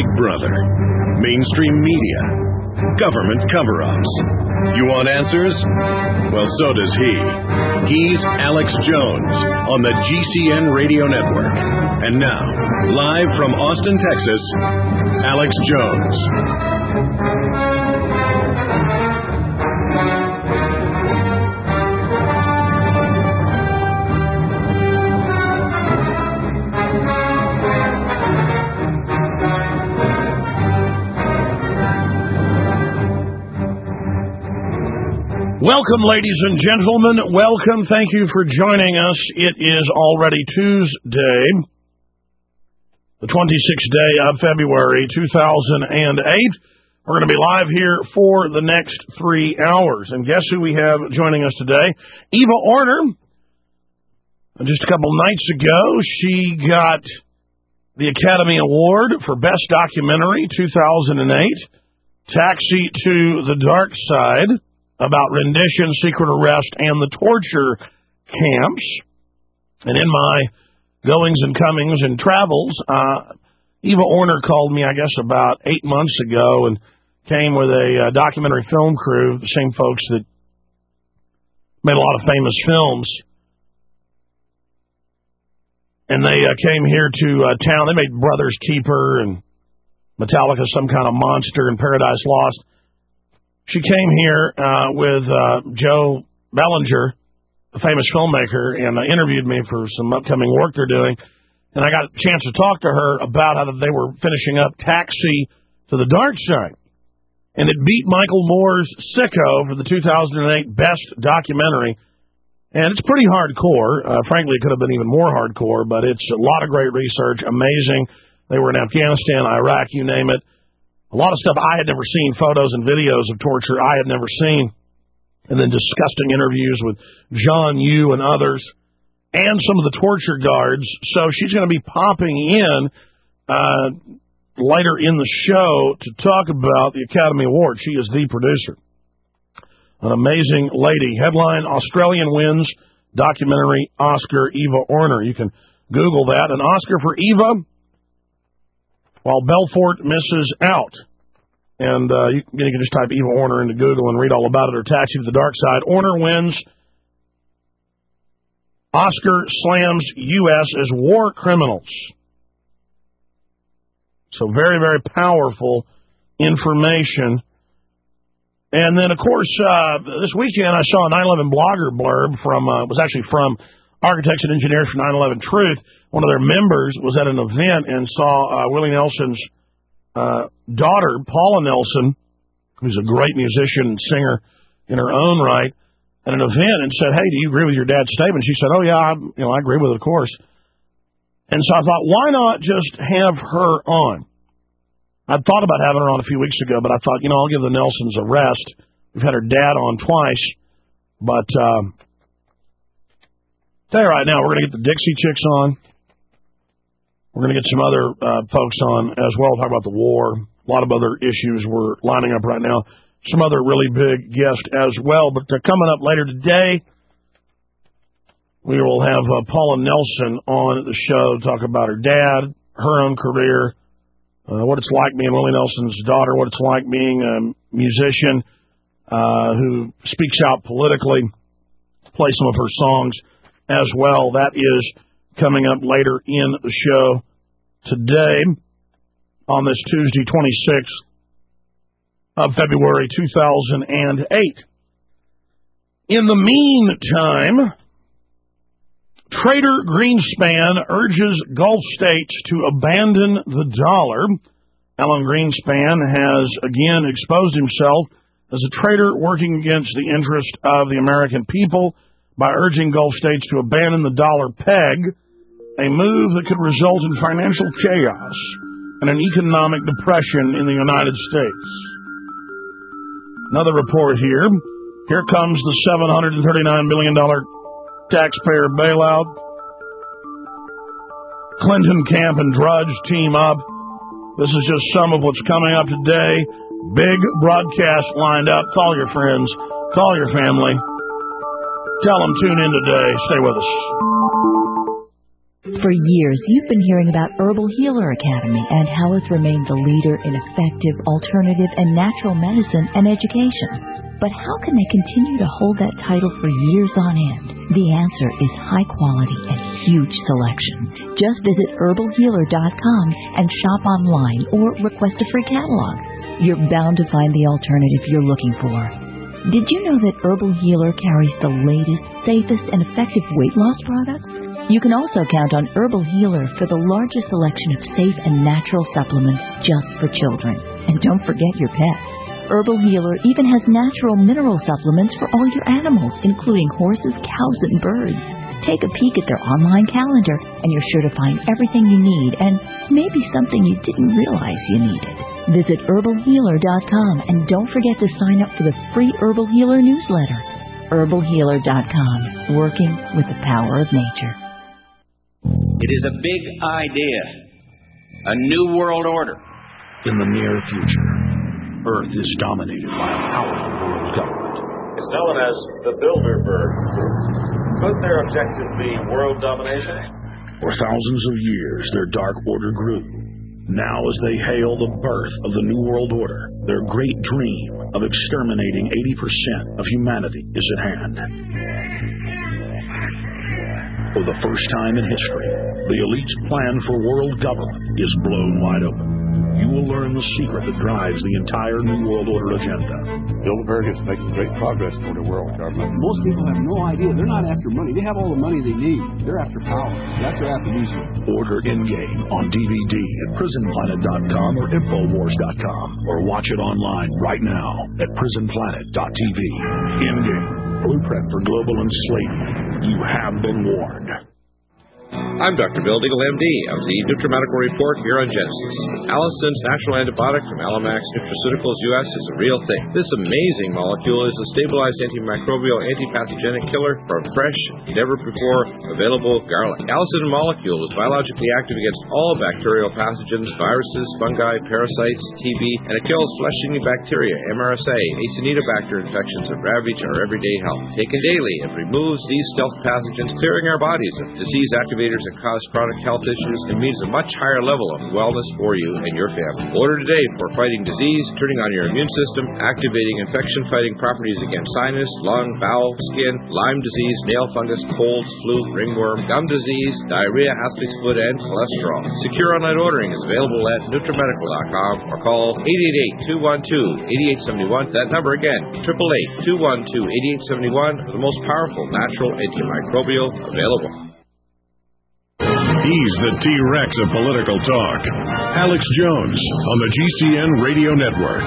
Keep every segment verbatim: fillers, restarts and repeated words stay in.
Big Brother, mainstream media, government cover-ups. You want answers? Well, so does he. He's Alex Jones on the G C N Radio Network. And now, live from Austin, Texas, Alex Jones. Welcome, ladies and gentlemen. Welcome. Thank you for joining us. It is already Tuesday, the twenty-sixth day of February, two thousand eight. We're going to be live here for the next three hours. And guess who we have joining us today? Eva Orner. Just a couple nights ago, she got the Academy Award for Best Documentary, two thousand eight, Taxi to the Dark Side, about rendition, secret arrest, and the torture camps. And in my goings and comings and travels, uh, Eva Orner called me, I guess, about eight months ago and came with a uh, documentary film crew, the same folks that made a lot of famous films. And they uh, came here to uh, town. They made Brothers Keeper and Metallica, Some Kind of Monster, and Paradise Lost. She came here uh, with uh, Joe Bellinger, a famous filmmaker, and uh, interviewed me for some upcoming work they're doing. And I got a chance to talk to her about how they were finishing up Taxi to the Dark Side. And it beat Michael Moore's Sicko for the two thousand eight Best Documentary. And it's pretty hardcore. Uh, frankly, it could have been even more hardcore, but it's a lot of great research, amazing. They were in Afghanistan, Iraq, you name it. A lot of stuff I had never seen, photos and videos of torture I had never seen. And then disgusting interviews with John Yoo and others. And some of the torture guards. So she's going to be popping in uh, later in the show to talk about the Academy Award. She is the producer. An amazing lady. Headline, Australian wins documentary Oscar Eva Orner. You can Google that. An Oscar for Eva, while Belfort misses out. And uh, you, you can just type Eva Orner into Google and read all about it, or Taxi to the Dark Side. Orner wins. Oscar slams U S as war criminals. So very, very powerful information. And then, of course, uh, this weekend I saw a nine eleven blogger blurb from, uh, it was actually from Architects and Engineers for nine eleven Truth. One of their members was at an event and saw uh, Willie Nelson's uh, daughter, Paula Nelson, who's a great musician and singer in her own right, at an event and said, "Hey, do you agree with your dad's statement?" She said, "Oh, yeah, I, you know, I agree with it, of course." And so I thought, why not just have her on? I'd thought about having her on a few weeks ago, but I thought, you know, I'll give the Nelsons a rest. We've had her dad on twice, but um, tell you right now, we're going to get the Dixie Chicks on. We're going to get some other uh, folks on as well, talk about the war. A lot of other issues we're lining up right now. Some other really big guests as well. But they're coming up later today. We will have uh, Paula Nelson on the show to talk about her dad, her own career, uh, what it's like being Willie Nelson's daughter, what it's like being a musician uh, who speaks out politically, play some of her songs as well. That is coming up later in the show today on this Tuesday, twenty-sixth of February, two thousand eight. In the meantime, Trader Greenspan urges Gulf states to abandon the dollar. Alan Greenspan has again exposed himself as a traitor working against the interest of the American people by urging Gulf states to abandon the dollar peg, a move that could result in financial chaos and an economic depression in the United States. Another report here. Here comes the seven hundred thirty-nine billion dollars taxpayer bailout. Clinton camp and Drudge team up. This is just some of what's coming up today. Big broadcast lined up. Call your friends. Call your family. Tell them tune in today. Stay with us. For years, you've been hearing about Herbal Healer Academy and how it's remained the leader in effective, alternative, and natural medicine and education. But how can they continue to hold that title for years on end? The answer is high quality and huge selection. Just visit herbal healer dot com and shop online or request a free catalog. You're bound to find the alternative you're looking for. Did you know that Herbal Healer carries the latest, safest, and effective weight loss products? You can also count on Herbal Healer for the largest selection of safe and natural supplements just for children. And don't forget your pets. Herbal Healer even has natural mineral supplements for all your animals, including horses, cows, and birds. Take a peek at their online calendar, and you're sure to find everything you need and maybe something you didn't realize you needed. Visit herbal healer dot com and don't forget to sign up for the free Herbal Healer newsletter. herbal healer dot com, working with the power of nature. It is a big idea, a new world order. In the near future, Earth is dominated by a powerful world government. It's known as the Bilderberg Group. Could their objective be world domination? For thousands of years, their dark order grew. Now, as they hail the birth of the New World Order, their great dream of exterminating eighty percent of humanity is at hand. For the first time in history, the elite's plan for world government is blown wide open. You will learn the secret that drives the entire New World Order agenda. Bilderberg is making great progress toward a world government. Most people have no idea. They're not after money. They have all the money they need. They're after power. That's their after Order in-game on D V D at prison planet dot com or infowars dot com, or watch it online right now at prison planet dot t v. In-game, blueprint for global enslavement. You have been warned. I'm Doctor Bill Deagle, M D, of the NutriMedical Report here on Genesis. Allison's natural antibiotic from Alamax Nutraceuticals U S is a real thing. This amazing molecule is a stabilized antimicrobial, antipathogenic killer from fresh, never-before available garlic. Allison molecule is biologically active against all bacterial pathogens, viruses, fungi, parasites, T B, and it kills flesh-eating bacteria, M R S A, Acinetobacter infections that ravage our everyday health. Taken daily, it removes these stealth pathogens, clearing our bodies of disease activators that cause chronic health issues and means a much higher level of wellness for you and your family. Order today for fighting disease, turning on your immune system, activating infection-fighting properties against sinus, lung, bowel, skin, Lyme disease, nail fungus, colds, flu, ringworm, gum disease, diarrhea, athlete's foot, and cholesterol. Secure online ordering is available at nutrimedical dot com or call eight eight eight, two one two, eight eight seven one. That number again, eight eight eight, two one two, eight eight seven one, the most powerful natural antimicrobial available. He's the T-Rex of political talk. Alex Jones on the G C N Radio Network.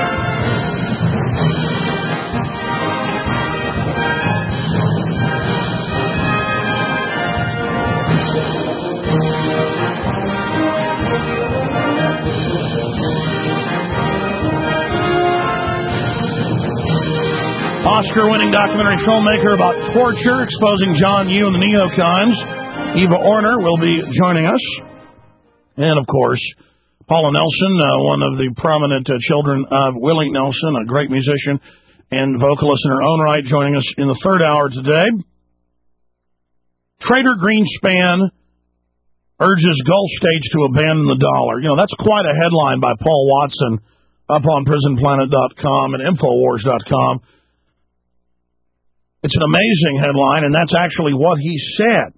Oscar-winning documentary filmmaker about torture, exposing John Yoo and the neocons. Eva Orner will be joining us. And, of course, Paula Nelson, uh, one of the prominent uh, children of Willie Nelson, a great musician and vocalist in her own right, joining us in the third hour today. Trader Greenspan urges Gulf states to abandon the dollar. You know, that's quite a headline by Paul Watson up on prison planet dot com and infowars dot com. It's an amazing headline, and that's actually what he said.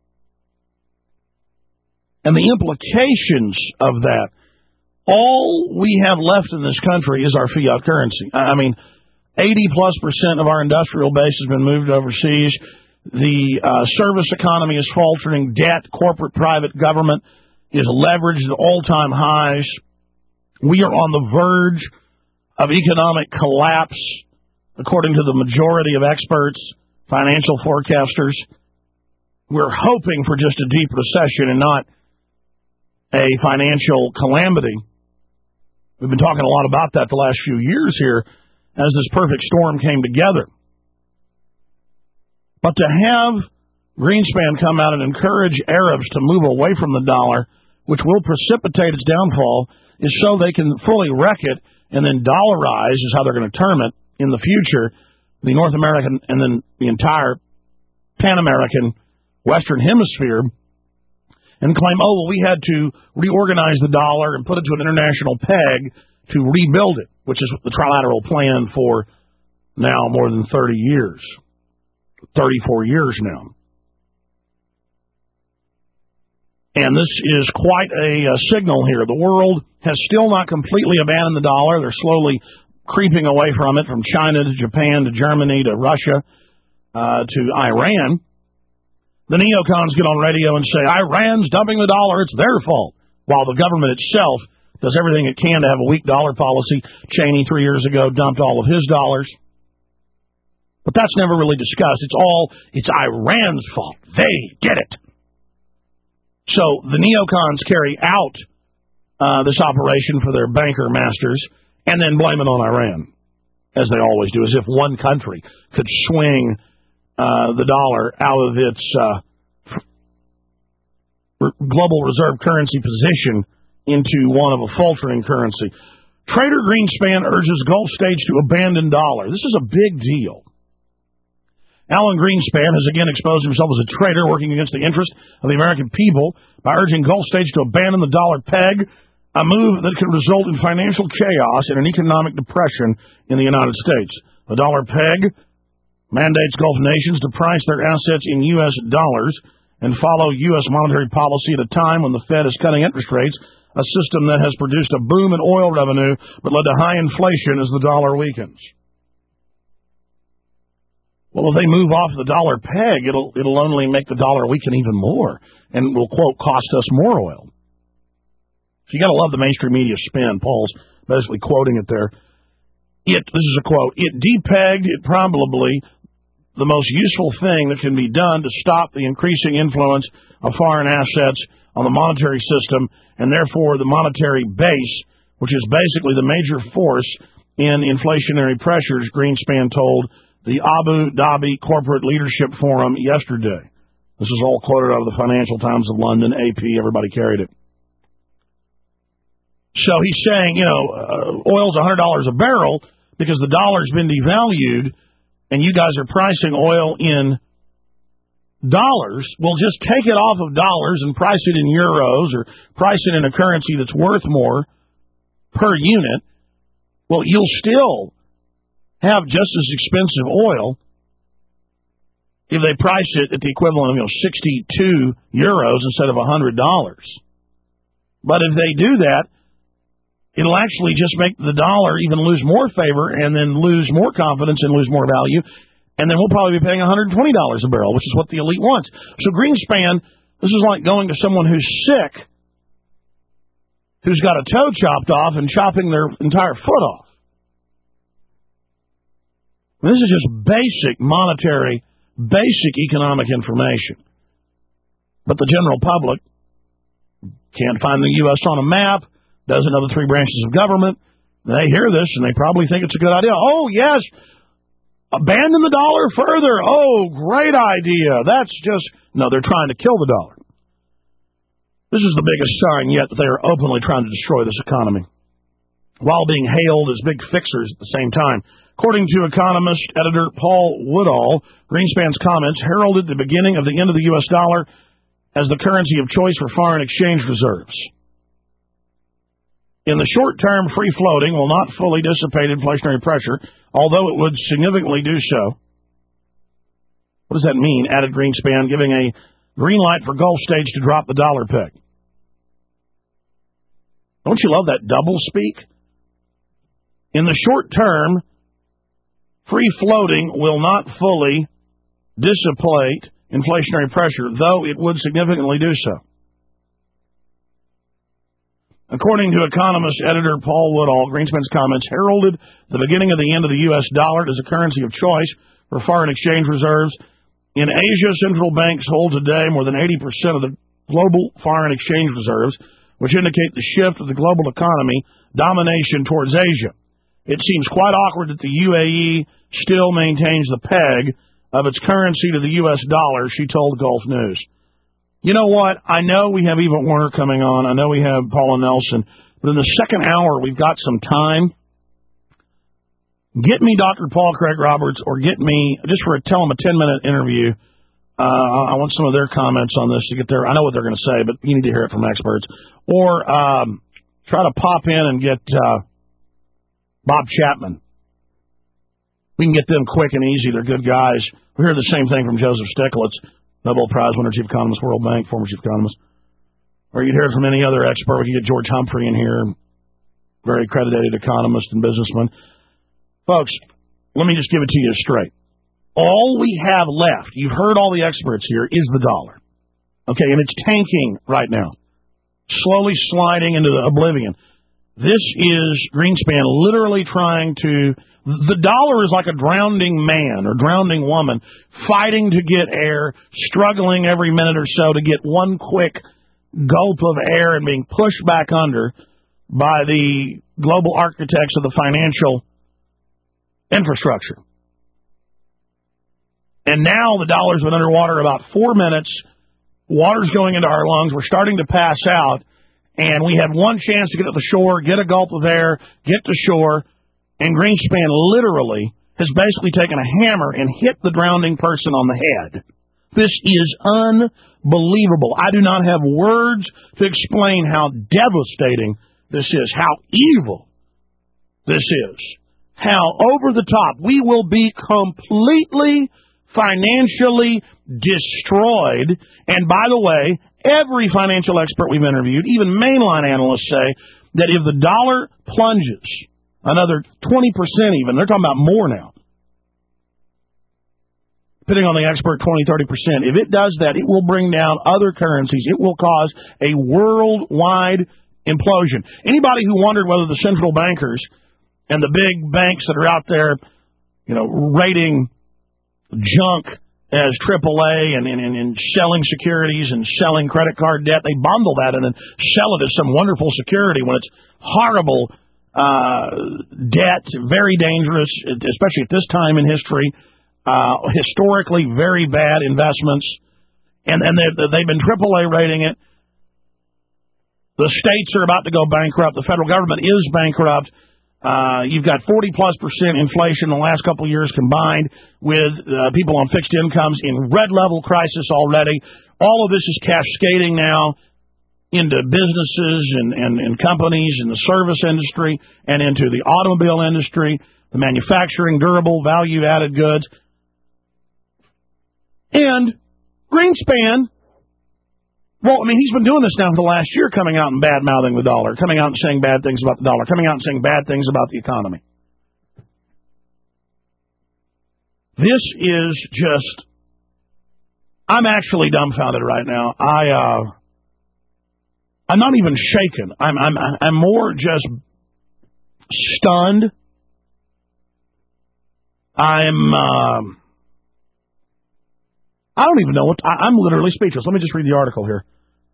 And the implications of that, all we have left in this country is our fiat currency. I mean, eighty plus percent of our industrial base has been moved overseas. The uh, service economy is faltering. Debt, corporate, private, government is leveraged at all-time highs. We are on the verge of economic collapse, according to the majority of experts, financial forecasters. We're hoping for just a deep recession and not a financial calamity. We've been talking a lot about that the last few years here as this perfect storm came together. But to have Greenspan come out and encourage Arabs to move away from the dollar, which will precipitate its downfall, is so they can fully wreck it and then dollarize, is how they're going to term it in the future, the North American and then the entire Pan-American Western Hemisphere. and claim, oh, well, we had to reorganize the dollar and put it to an international peg to rebuild it, which is the trilateral plan for now more than thirty years, thirty-four years now. And this is quite a, a signal here. The world has still not completely abandoned the dollar. They're slowly creeping away from it, from China to Japan to Germany to Russia uh, to Iran. The neocons get on radio and say, Iran's dumping the dollar, it's their fault, while the government itself does everything it can to have a weak dollar policy. Cheney, three years ago, dumped all of his dollars. But that's never really discussed. It's all, it's Iran's fault. They did it. So the neocons carry out uh, this operation for their banker masters and then blame it on Iran, as they always do, as if one country could swing uh, the dollar out of its uh, global reserve currency position into one of a faltering currency. Trader Greenspan urges Gulf states to abandon dollar. This is a big deal. Alan Greenspan has again exposed himself as a traitor working against the interest of the American people by urging Gulf states to abandon the dollar peg, a move that could result in financial chaos and an economic depression in the United States. The dollar peg mandates Gulf nations to price their assets in U S dollars and follow U S monetary policy at a time when the Fed is cutting interest rates, a system that has produced a boom in oil revenue but led to high inflation as the dollar weakens. Well, if they move off the dollar peg, it'll it'll only make the dollar weaken even more and will, quote, cost us more oil. So you got to love the mainstream media spin. Paul's basically quoting it there. It, this is a quote, it depegged, it probably the most useful thing that can be done to stop the increasing influence of foreign assets on the monetary system and therefore the monetary base, which is basically the major force in inflationary pressures, Greenspan told the Abu Dhabi Corporate Leadership Forum yesterday. This is all quoted out of the Financial Times of London, A P, everybody carried it. So he's saying, you know, uh, oil's one hundred dollars a barrel because the dollar's been devalued and you guys are pricing oil in dollars. Well, just take it off of dollars and price it in euros or price it in a currency that's worth more per unit. Well, you'll still have just as expensive oil if they price it at the equivalent of, you know, sixty-two euros instead of one hundred dollars. But if they do that, it'll actually just make the dollar even lose more favor and then lose more confidence and lose more value. And then we'll probably be paying one hundred twenty dollars a barrel, which is what the elite wants. So Greenspan, this is like going to someone who's sick, who's got a toe chopped off and chopping their entire foot off. This is just basic monetary, basic economic information. But the general public can't find the U S on a map, doesn't know the three branches of government. They hear this and they probably think it's a good idea. Oh, yes, abandon the dollar further. Oh, great idea. That's just, no, they're trying to kill the dollar. This is the biggest sign yet that they are openly trying to destroy this economy, while being hailed as big fixers at the same time. According to Economist editor Paul Woodall, Greenspan's comments heralded the beginning of the end of the U S dollar as the currency of choice for foreign exchange reserves. In the short term, free floating will not fully dissipate inflationary pressure, although it would significantly do so. What does that mean? Added Greenspan, giving a green light for Gulf states to drop the dollar peg. Don't you love that double speak? In the short term, free floating will not fully dissipate inflationary pressure, though it would significantly do so. According to Economist editor Paul Woodall, Greenspan's comments heralded the beginning of the end of the U S dollar as a currency of choice for foreign exchange reserves. In Asia, central banks hold today more than eighty percent of the global foreign exchange reserves, which indicate the shift of the global economy domination towards Asia. It seems quite awkward that the U A E still maintains the peg of its currency to the U S dollar, she told Gulf News. You know what? I know we have Eva Warner coming on. I know we have Paula Nelson. But in the second hour, we've got some time. Get me Doctor Paul Craig Roberts or get me, just for a, tell him a ten-minute interview Uh, I want some of their comments on this to get their. I know what they're going to say, but you need to hear it from experts. Or um, try to pop in and get uh, Bob Chapman. We can get them quick and easy. They're good guys. We hear the same thing from Joseph Stiglitz, Nobel Prize winner, chief economist, World Bank, former chief economist. Or you'd hear it from any other expert. We could get George Humphrey in here, very accredited economist and businessman. Folks, let me just give it to you straight. All we have left, you've heard all the experts here, is the dollar. Okay, and it's tanking right now, slowly sliding into oblivion. This is Greenspan literally trying to, the dollar is like a drowning man or drowning woman fighting to get air, struggling every minute or so to get one quick gulp of air and being pushed back under by the global architects of the financial infrastructure. And now the dollar's been underwater about four minutes. Water's going into our lungs. We're starting to pass out. And we had one chance to get to the shore, get a gulp of air, get to shore. And Greenspan literally has basically taken a hammer and hit the drowning person on the head. This is unbelievable. I do not have words to explain how devastating this is, how evil this is, how over the top. We will be completely financially destroyed. And by the way, every financial expert we've interviewed, even mainline analysts, say that if the dollar plunges another twenty percent even, they're talking about more now, depending on the expert, twenty, thirty percent. If it does that, it will bring down other currencies. It will cause a worldwide implosion. Anybody who wondered whether the central bankers and the big banks that are out there, you know, rating junk as triple A and, and, and selling securities and selling credit card debt, they bundle that and then sell it as some wonderful security when it's horrible uh, debt, very dangerous, especially at this time in history, uh, historically very bad investments, and, and they've, they've been triple A rating it. The states are about to go bankrupt. The federal government is bankrupt. Uh, you've got forty plus percent inflation in the last couple of years combined with uh, people on fixed incomes in red level crisis already. All of this is cascading now into businesses and, and, and companies in the service industry and into the automobile industry, the manufacturing, durable, value-added goods. And Greenspan, well, I mean, he's been doing this now for the last year, coming out and bad-mouthing the dollar, coming out and saying bad things about the dollar, coming out and saying bad things about the economy. This is just, I'm actually dumbfounded right now. I, uh, I'm not even shaken. I'm, I'm, I'm more just stunned. I'm, uh, I don't even know what, I, I'm literally speechless. Let me just read the article here.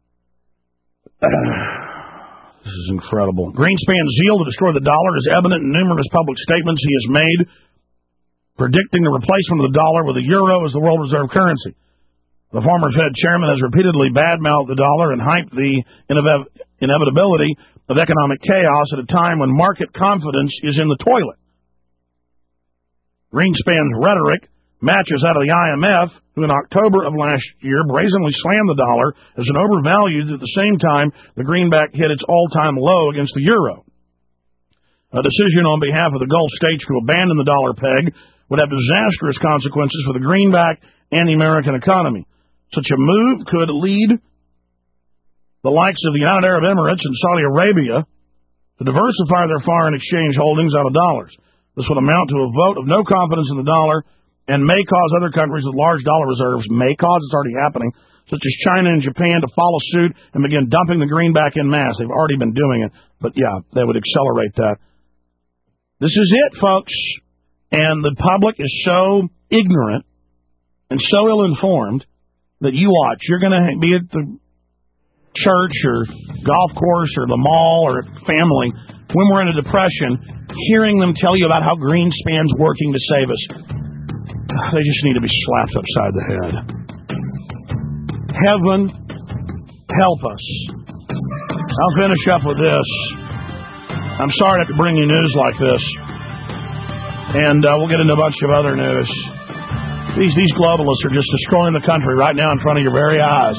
This is incredible. Greenspan's zeal to destroy the dollar is evident in numerous public statements he has made, predicting the replacement of the dollar with the euro as the world reserve currency. The former Fed chairman has repeatedly badmouthed the dollar and hyped the inev- inevitability of economic chaos at a time when market confidence is in the toilet. Greenspan's rhetoric matches out of the I M F, who in October of last year brazenly slammed the dollar as an overvalued. At the same time, the greenback hit its all-time low against the euro. A decision on behalf of the Gulf states to abandon the dollar peg would have disastrous consequences for the greenback and the American economy. Such a move could lead the likes of the United Arab Emirates and Saudi Arabia to diversify their foreign exchange holdings out of dollars. This would amount to a vote of no confidence in the dollar and may cause other countries with large dollar reserves, may cause, it's already happening, such as China and Japan, to follow suit and begin dumping the greenback en masse. They've already been doing it, but yeah, they would accelerate that. This is it, folks. And the public is so ignorant and so ill-informed that you watch. You're going to be at the church or golf course or the mall or family when we're in a depression, hearing them tell you about how Greenspan's working to save us. They just need to be slapped upside the head. Heaven help us. I'll finish up with this. I'm sorry to have to bring you news like this. And uh, we'll get into a bunch of other news. These, these globalists are just destroying the country right now in front of your very eyes.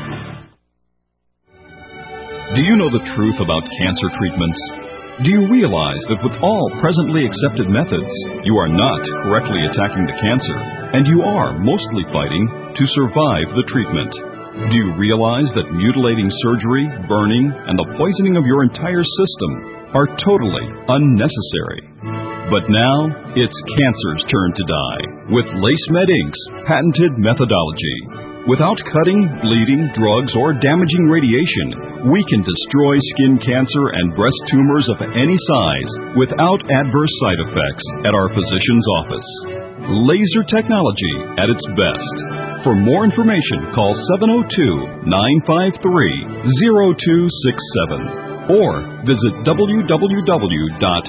Do you know the truth about cancer treatments? Do you realize that with all presently accepted methods, you are not correctly attacking the cancer, and you are mostly fighting to survive the treatment? Do you realize that mutilating surgery, burning, and the poisoning of your entire system are totally unnecessary? But now, it's cancer's turn to die with LaceMed Incorporated's patented methodology. Without cutting, bleeding, drugs, or damaging radiation, we can destroy skin cancer and breast tumors of any size without adverse side effects at our physician's office. Laser technology at its best. For more information, call seven oh two, nine five three, oh two six seven or visit w w w dot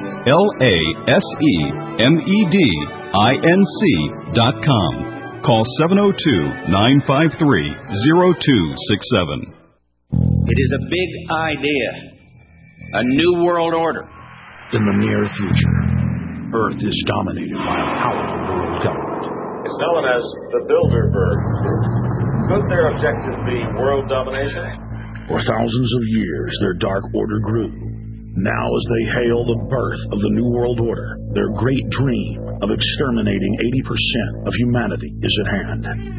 lasemedinc dot com. Call seven oh two, nine five three, oh two six seven. It is a big idea, a new world order. In the near future, Earth is dominated by a powerful world government. It's known as the Bilderberg Group. Could their objective be world domination? For thousands of years, their dark order grew. Now, as they hail the birth of the New World Order, their great dream of exterminating eighty percent of humanity is at hand.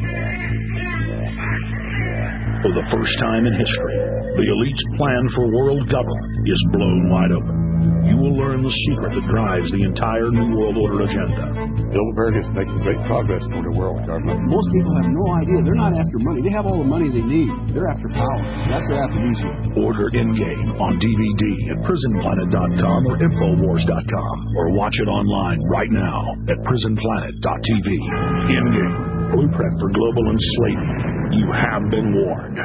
For the first time in history, the elite's plan for world government is blown wide open. You will learn the secret that drives the entire New World Order agenda. Bilderberg is making great progress toward a world government. Most people have no idea. They're not after money. They have all the money they need. They're after power. That's their after Order Endgame on D V D at prison planet dot com or infowars dot com, or watch it online right now at prison planet dot t v. Endgame, blueprint for global enslavement. You have been warned.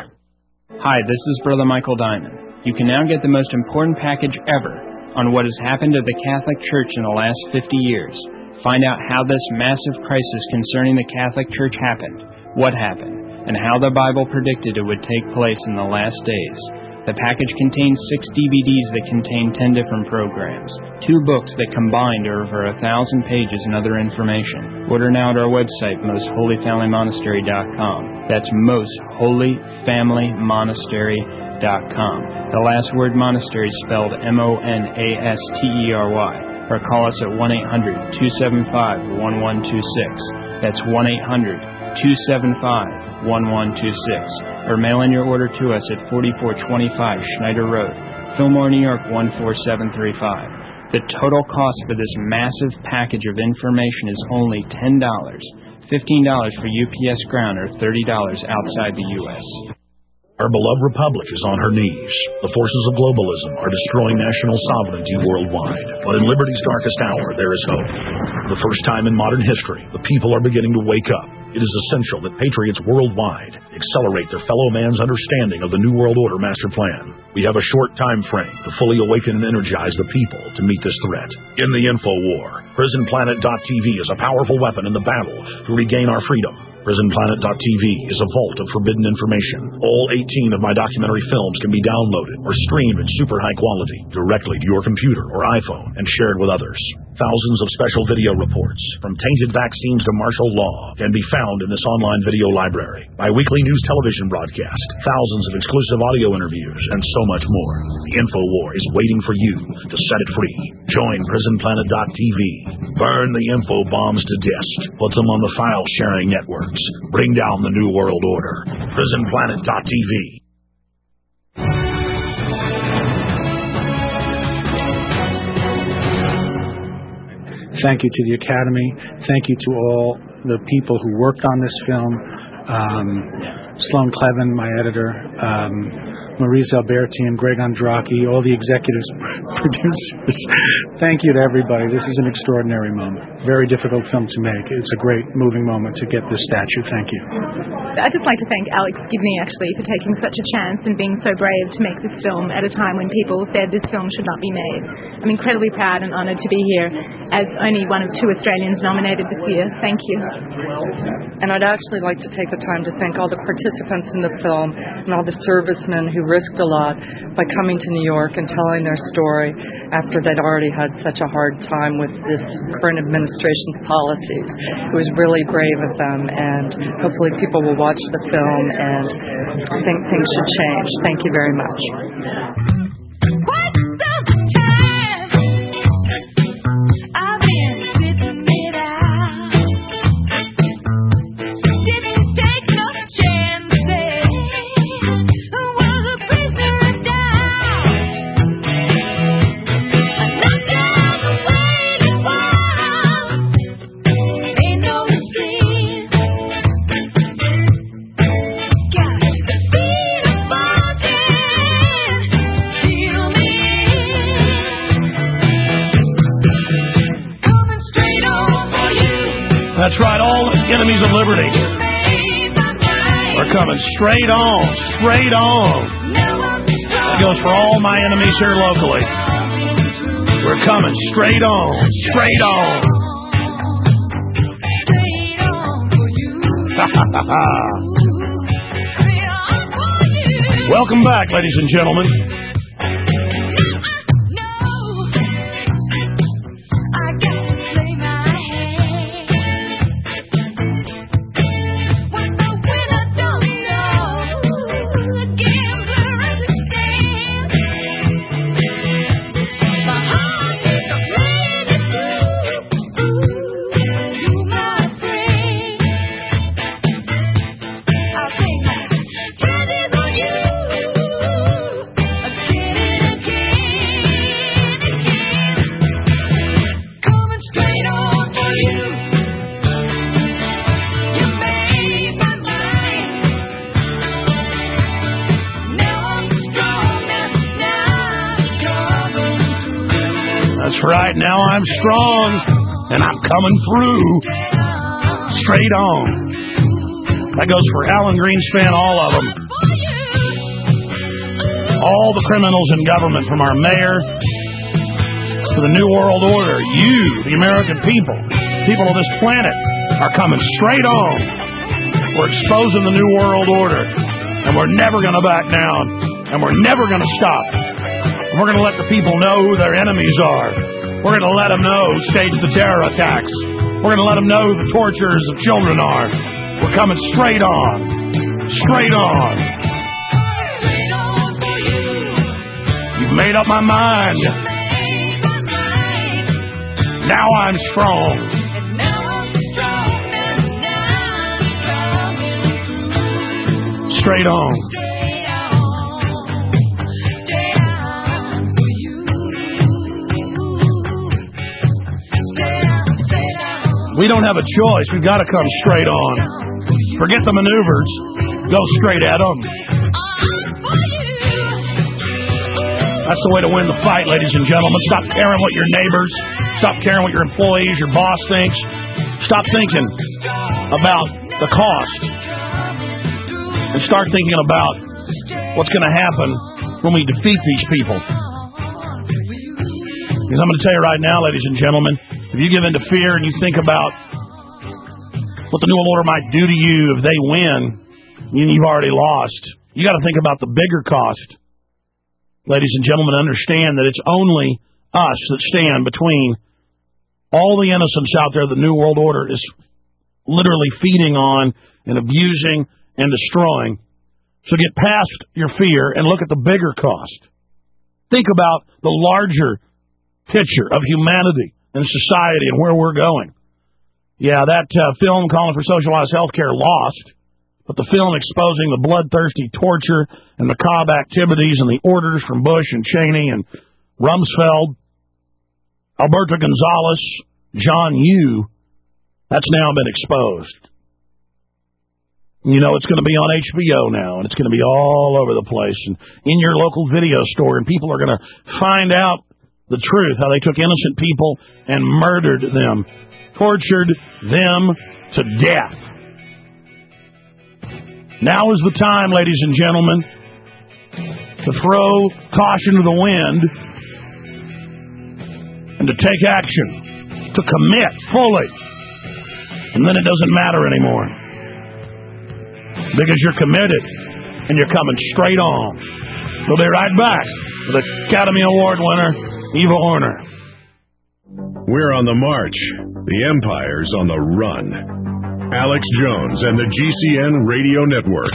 Hi, this is Brother Michael Diamond. You can now get the most important package ever on what has happened to the Catholic Church in the last fifty years. Find out how this massive crisis concerning the Catholic Church happened, what happened, and how the Bible predicted it would take place in the last days. The package contains six D V Ds that contain ten different programs, two books that combined are over a thousand pages and other information. Order now at our website, most holy family monastery dot com. That's most holy family monastery dot com. The last word monastery is spelled M O N A S T E R Y. Or call us at one eight hundred, two seven five, one one two six. That's one eight hundred, two seven five, one one two six. Or mail in your order to us at forty-four twenty-five Schneider Road, Fillmore, New York one four seven three five. The total cost for this massive package of information is only ten dollars, fifteen dollars for U P S ground, or thirty dollars outside the U S Our beloved republic is on her knees. The forces of globalism are destroying national sovereignty worldwide. But in liberty's darkest hour, there is hope. For the first time in modern history, the people are beginning to wake up. It is essential that patriots worldwide accelerate their fellow man's understanding of the New World Order master plan. We have a short time frame to fully awaken and energize the people to meet this threat. In the info war, prison planet dot t v is a powerful weapon in the battle to regain our freedom. prison planet dot t v is a vault of forbidden information. All eighteen of my documentary films can be downloaded or streamed in super high quality directly to your computer or iPhone and shared with others. Thousands of special video reports, from tainted vaccines to martial law, can be found in this online video library. My weekly news television broadcast, thousands of exclusive audio interviews, and so much more. The info war is waiting for you to set it free. Join prison planet dot t v. Burn the info bombs to dust. Put them on the file sharing networks. Bring down the New World Order. prison planet dot t v. Thank you to the Academy. Thank you to all the people who worked on this film. Um, Sloan Clevin, my editor, um, Maurice Alberti and Greg Andraki, all the executives, producers. Thank you to everybody. This is an extraordinary moment. Very difficult film to make. It's a great moving moment to get this statue. Thank you. I'd just like to thank Alex Gibney, actually, for taking such a chance and being so brave to make this film at a time when people said this film should not be made. I'm incredibly proud and honoured to be here as only one of two Australians nominated this year. Thank you. And I'd actually like to take the time to thank all the participants in the film and all the servicemen who risked a lot by coming to New York and telling their story after they'd already had such a hard time with this current administration's policies. It was really brave of them, and hopefully people will watch the film and think things should change. Thank you very much. That's right, all the enemies of liberty are coming straight on, straight on. That goes for all my enemies here locally. We're coming straight on, straight on. Welcome back, ladies and gentlemen. Right now I'm strong and I'm coming through straight on. That goes for Alan Greenspan, all of them. All the criminals in government, from our mayor to the New World Order. You, the American people, people of this planet, are coming straight on. We're exposing the New World Order, and we're never going to back down, and we're never going to stop. We're going to let the people know who their enemies are. We're going to let them know who staged the terror attacks. We're going to let them know who the torturers of children are. We're coming straight on. Straight on. You've made up my mind. Now I'm strong. Straight on. We don't have a choice. We've got to come straight on. Forget the maneuvers. Go straight at them. That's the way to win the fight, ladies and gentlemen. Stop caring what your neighbors, stop caring what your employees, your boss thinks. Stop thinking about the cost. And start thinking about what's going to happen when we defeat these people. Because I'm going to tell you right now, ladies and gentlemen, if you give in to fear and you think about what the New World Order might do to you if they win, you've already lost. You got to think about the bigger cost. Ladies and gentlemen, understand that it's only us that stand between all the innocents out there the New World Order is literally feeding on and abusing and destroying. So get past your fear and look at the bigger cost. Think about the larger picture of humanity and society and where we're going. Yeah, that uh, film calling for socialized health care lost, but the film exposing the bloodthirsty torture and macabre activities and the orders from Bush and Cheney and Rumsfeld, Alberto Gonzales, John Yoo, that's now been exposed. You know, it's going to be on H B O now, and it's going to be all over the place and in your local video store, and people are going to find out the truth, how they took innocent people and murdered them, tortured them to death. Now is the time, ladies and gentlemen, to throw caution to the wind and to take action, to commit fully. And then it doesn't matter anymore. Because you're committed. and you're coming straight on. We'll be right back with Academy Award winner Eva Horner. We're on the march. The Empire's on the run. Alex Jones and the G C N Radio Network.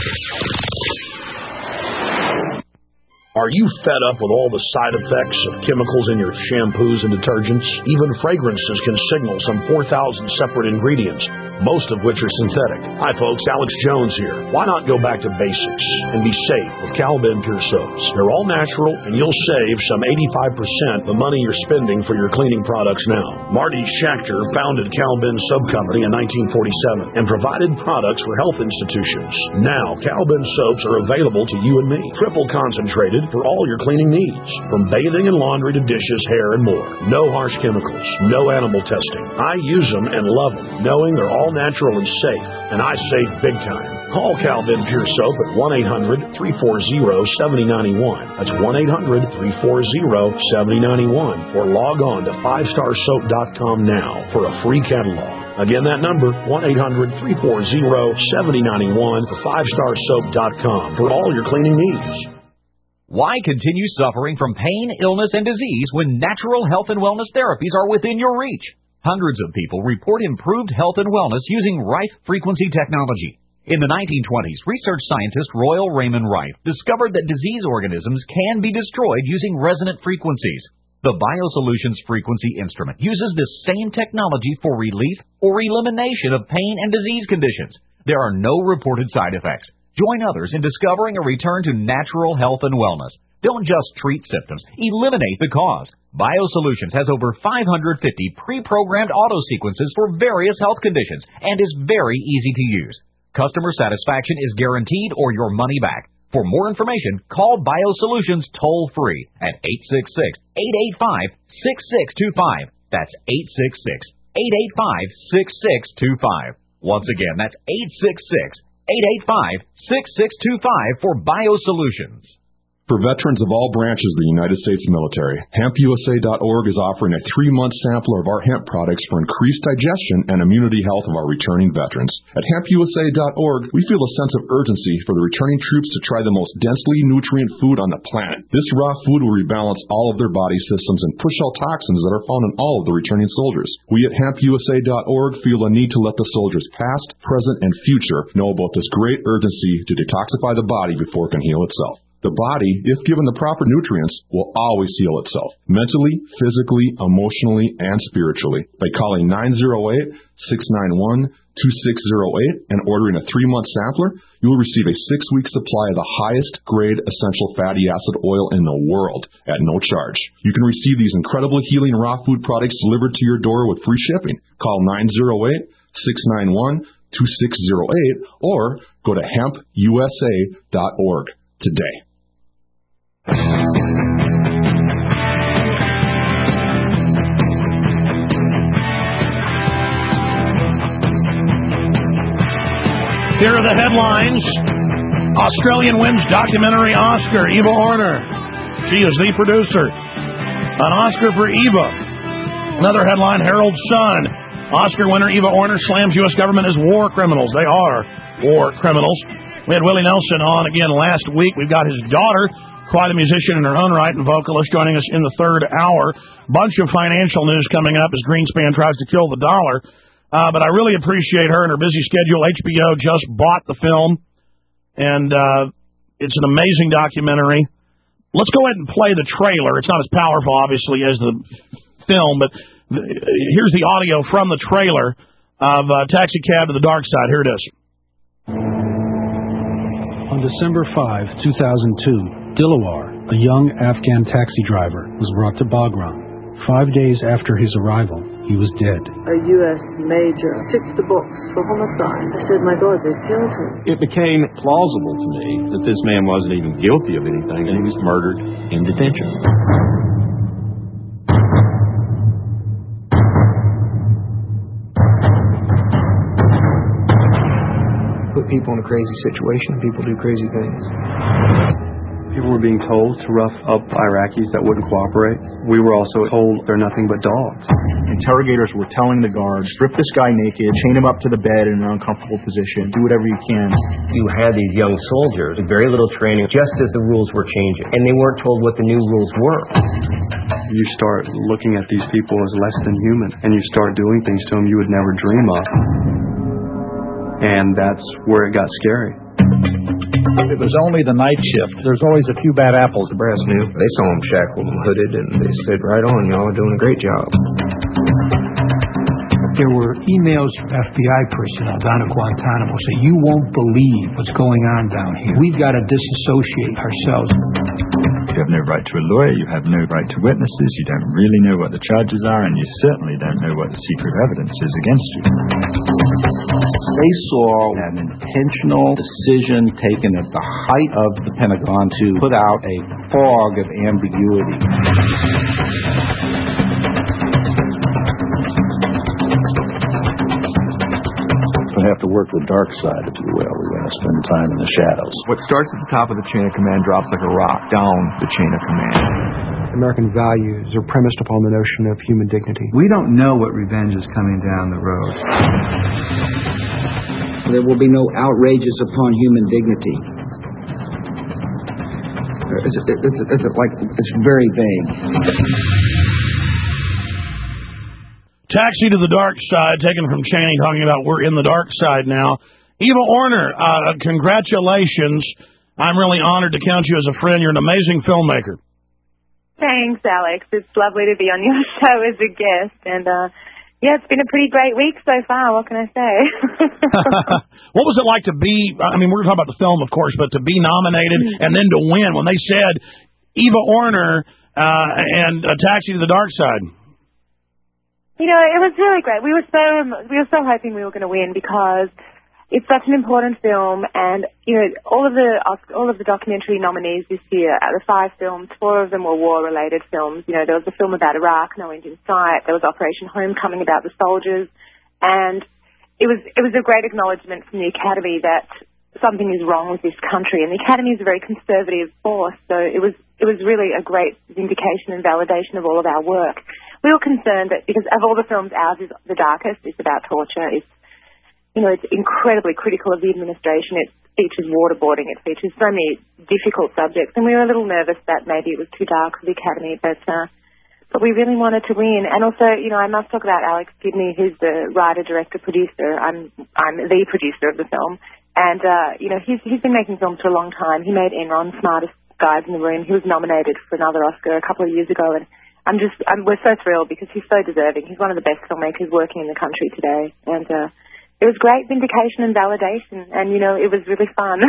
Are you fed up with all the side effects of chemicals in your shampoos and detergents? Even fragrances can signal some four thousand separate ingredients, most of which are synthetic. Hi folks, Alex Jones here. Why not go back to basics and be safe with Cal-Ben Pure Soaps? They're all natural and you'll save some eighty-five percent the money you're spending for your cleaning products now. Marty Schachter founded Cal-Ben Soap Company in nineteen forty-seven and provided products for health institutions. Now, Cal-Ben soaps are available to you and me, triple concentrated for all your cleaning needs, from bathing and laundry to dishes, hair, and more. No harsh chemicals, no animal testing. I use them and love them, knowing they're all natural and safe, and I save big time. Call Cal-Ben Pure Soap at one eight hundred, three four zero, seven zero nine one. That's one eight hundred, three four zero, seven zero nine one. Or log on to five star soap dot com now for a free catalog. Again, that number, one eight hundred, three four zero, seven zero nine one or five star soap dot com for all your cleaning needs. Why continue suffering from pain, illness, and disease when natural health and wellness therapies are within your reach? Hundreds of people report improved health and wellness using Rife frequency technology. In the nineteen twenties, research scientist Royal Raymond Rife discovered that disease organisms can be destroyed using resonant frequencies. The BioSolutions frequency instrument uses this same technology for relief or elimination of pain and disease conditions. There are no reported side effects. Join others in discovering a return to natural health and wellness. Don't just treat symptoms, eliminate the cause. BioSolutions has over five hundred fifty pre-programmed auto sequences for various health conditions and is very easy to use. Customer satisfaction is guaranteed or your money back. For more information, call BioSolutions toll-free at eight six six, eight eight five, six six two five. That's eight six six, eight eight five, six six two five. Once again, that's eight six six, eight eight five, six six two five for BioSolutions. For veterans of all branches of the United States military, hemp U S A dot org is offering a three-month sampler of our hemp products for increased digestion and immunity health of our returning veterans. At hemp U S A dot org, we feel a sense of urgency for the returning troops to try the most densely nutrient food on the planet. This raw food will rebalance all of their body systems and push out toxins that are found in all of the returning soldiers. We at hemp U S A dot org feel the need to let the soldiers past, present, and future know about this great urgency to detoxify the body before it can heal itself. The body, if given the proper nutrients, will always heal itself, mentally, physically, emotionally, and spiritually. By calling nine oh eight, six nine one, two six oh eight and ordering a three-month sampler, you will receive a six-week supply of the highest grade essential fatty acid oil in the world at no charge. You can receive these incredible healing raw food products delivered to your door with free shipping. Call nine oh eight, six nine one, two six oh eight or go to hemp U S A dot org today. Here are the headlines. Australian wins documentary Oscar, Eva Horner. She is the producer. An Oscar for Eva. Another headline, Herald Sun. Oscar winner Eva Horner slams U S government as war criminals. They are war criminals. We had Willie Nelson on again last week. We've got his daughter, quite a musician in her own right and vocalist, joining us in the third hour. Bunch of financial news coming up as Greenspan tries to kill the dollar. Uh, but I really appreciate her and her busy schedule. H B O just bought the film, and uh, it's an amazing documentary. Let's go ahead and play the trailer. It's not as powerful, obviously, as the film, but th- here's the audio from the trailer of uh, Taxi Cab to the Dark Side. Here it is. On December fifth, two thousand two, Dilawar, a young Afghan taxi driver, was brought to Bagram. Five days after his arrival, he was dead. A U S major ticked the box for homicide. I said, my God, they killed him. It became plausible to me that this man wasn't even guilty of anything and he was murdered in detention. Put people in a crazy situation, people do crazy things. People were being told to rough up Iraqis that wouldn't cooperate. We were also told they're nothing but dogs. Interrogators were telling the guards, strip this guy naked, chain him up to the bed in an uncomfortable position, do whatever you can. You had these young soldiers with very little training just as the rules were changing, and they weren't told what the new rules were. You start looking at these people as less than human, and you start doing things to them you would never dream of. And that's where it got scary. It was only the night shift. There's always a few bad apples. The brass knew. They saw him shackled and hooded, and they said, right on, y'all are doing a great job. There were emails from F B I personnel down at Guantanamo saying, you won't believe what's going on down here. We've got to disassociate ourselves. You have no right to a lawyer, you have no right to witnesses, you don't really know what the charges are, and you certainly don't know what the secret evidence is against you. They saw an intentional decision taken at the height of the Pentagon to put out a fog of ambiguity. We have to work the dark side, if you will. We're going to spend time in the shadows. What starts at the top of the chain of command drops like a rock down the chain of command. American values are premised upon the notion of human dignity. We don't know what revenge is coming down the road. There will be no outrages upon human dignity. It's, it's, it's, it's like it's very vague. Taxi to the Dark Side, taken from Chaney, talking about we're in the dark side now. Eva Orner, uh, congratulations. I'm really honored to count you as a friend. You're an amazing filmmaker. Thanks, Alex. It's lovely to be on your show as a guest. And, uh, yeah, it's been a pretty great week so far. What can I say? What was it like to be, I mean, we're going to talk about the film, of course, but to be nominated and then to win when they said Eva Orner uh, and uh, Taxi to the Dark Side? You know, it was really great. We were so we were so hoping we were going to win because it's such an important film, and you know, all of the all of the documentary nominees this year, out of five films, four of them were war-related films. You know, there was a film about Iraq, No End in Sight. There was Operation Homecoming about the soldiers, and it was it was a great acknowledgement from the Academy that something is wrong with this country. And the Academy is a very conservative force, so it was it was really a great vindication and validation of all of our work. We were concerned that because of all the films, ours is the darkest. It's about torture. It's, you know, it's incredibly critical of the administration. It features waterboarding. It features so many difficult subjects. And we were a little nervous that maybe it was too dark for the Academy, but uh, but we really wanted to win. And also, you know, I must talk about Alex Gibney, who's the writer, director, producer. I'm I'm the producer of the film. And, uh, you know, he's he's been making films for a long time. He made Enron, Smartest Guys in the Room. He was nominated for another Oscar a couple of years ago, and I'm just, I'm, we're so thrilled because he's so deserving. He's one of the best filmmakers working in the country today. And uh, it was great vindication and validation. And, you know, it was really fun.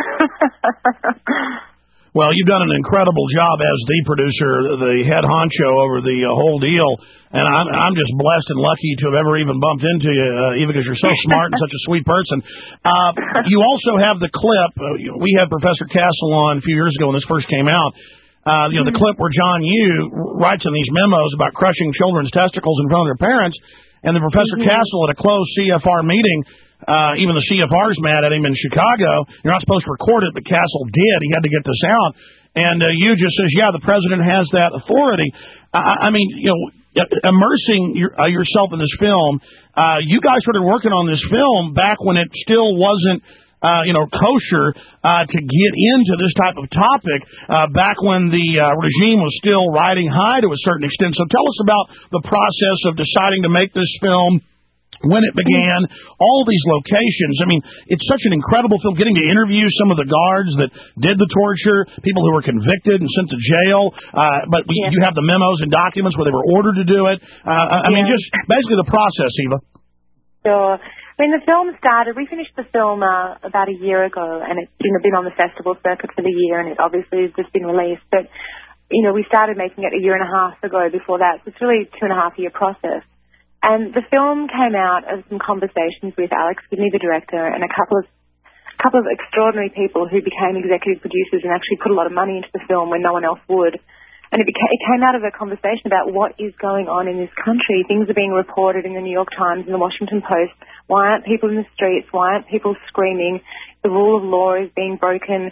Well, you've done an incredible job as the producer, the head honcho over the uh, whole deal. And I'm, I'm just blessed and lucky to have ever even bumped into you, uh, Eva, because you're so smart and such a sweet person. Uh, you also have the clip. Uh, we had Professor Castle on a few years ago when this first came out. Uh, you know, the clip where John Yoo writes in these memos about crushing children's testicles in front of their parents, and then Professor mm-hmm. Castle at a closed C F R meeting, uh, even the C F R's mad at him in Chicago. You're not supposed to record it, but Castle did. He had to get this out. And uh, Yoo just says, yeah, the president has that authority. I, I mean, you know, immersing your, uh, yourself in this film, uh, you guys started working on this film back when it still wasn't Uh, you know, kosher uh, to get into this type of topic uh, back when the uh, regime was still riding high to a certain extent. So tell us about the process of deciding to make this film, when it began, all these locations. I mean, it's such an incredible film, getting to interview some of the guards that did the torture, people who were convicted and sent to jail, uh, but we, yeah. you have the memos and documents where they were ordered to do it. Uh, I yeah. mean, just basically the process, Eva. Sure. When the film started, we finished the film uh, about a year ago, and it's you know, been on the festival circuit for the year, and it obviously has just been released. But, you know, we started making it a year and a half ago before that, so it's really a two and a half year process. And the film came out of some conversations with Alex Gibney, the director, and a couple of a couple of extraordinary people who became executive producers and actually put a lot of money into the film when no one else would. And it, became, it came out of a conversation about what is going on in this country. Things are being reported in the New York Times and the Washington Post. Why aren't people in the streets? Why aren't people screaming? The rule of law is being broken.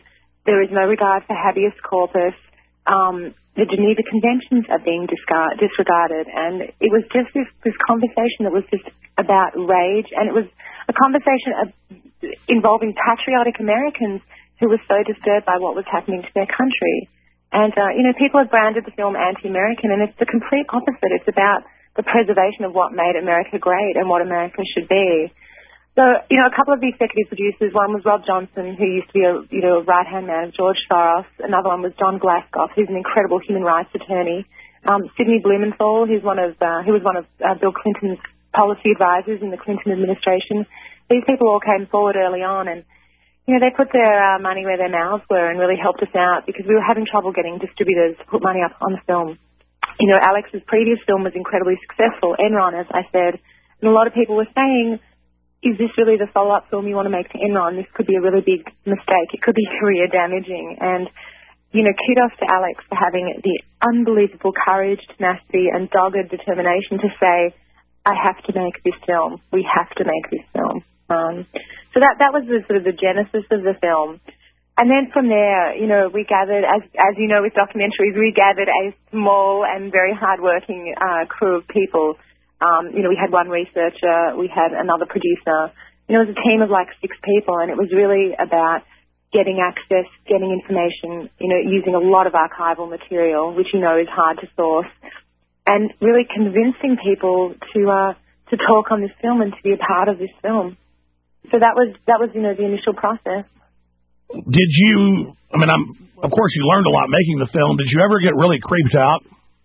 There is no regard for habeas corpus. Um, the Geneva Conventions are being discard- disregarded. And it was just this, this conversation that was just about rage. And it was a conversation of, involving patriotic Americans who were so disturbed by what was happening to their country. And, uh, you know, people have branded the film anti-American, and it's the complete opposite. It's about the preservation of what made America great and what America should be. So, you know, a couple of the executive producers, one was Rob Johnson, who used to be a, you know, right-hand man of George Soros. Another one was John Glasgow, who's an incredible human rights attorney. Um, Sidney Blumenthal, who's one of, uh, who was one of uh, Bill Clinton's policy advisors in the Clinton administration. These people all came forward early on, and, you know, they put their uh, money where their mouths were and really helped us out because we were having trouble getting distributors to put money up on the film. You know, Alex's previous film was incredibly successful, Enron, as I said, and a lot of people were saying, is this really the follow-up film you want to make to Enron? This could be a really big mistake. It could be career damaging. And, you know, kudos to Alex for having the unbelievable courage, tenacity, and dogged determination to say, I have to make this film. We have to make this film. Um, so that that was the sort of the genesis of the film. And then from there, you know, we gathered, as as you know with documentaries, we gathered a small and very hardworking uh, crew of people. Um, you know, we had one researcher, we had another producer. You know, it was a team of like six people, and it was really about getting access, getting information, you know, using a lot of archival material, which, you know, is hard to source, and really convincing people to uh, to talk on this film and to be a part of this film. So that was, that was, you know, the initial process. Did you, I mean, I'm, of course you learned a lot making the film. Did you ever get really creeped out?